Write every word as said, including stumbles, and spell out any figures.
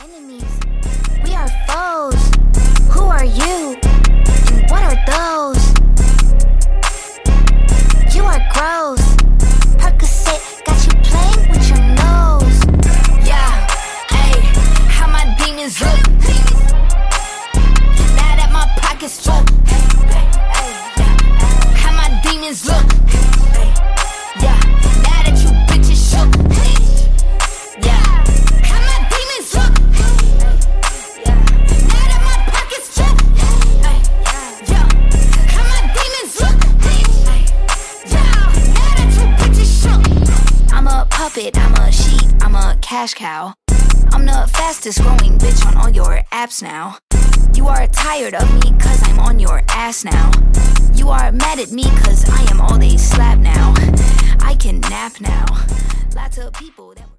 enemies, we are foes. Who are you? And what are those? You are gross. Percocet got you playing with your nose. Yeah, ayy, how my demons look. Now that my pockets full, how my demons look. Yeah, now that you bitches shook. Yeah, how my demons look. Now that my pockets full. Yeah, how my demons look. Yeah, now that you bitches shook. I'm a puppet, I'm a sheep, I'm a cash cow. I'm the fastest growing bitch on all your apps now. You are tired of me cause I'm on your ass now. You are mad at me cause I am all they slap now. I can nap now. Lots of people that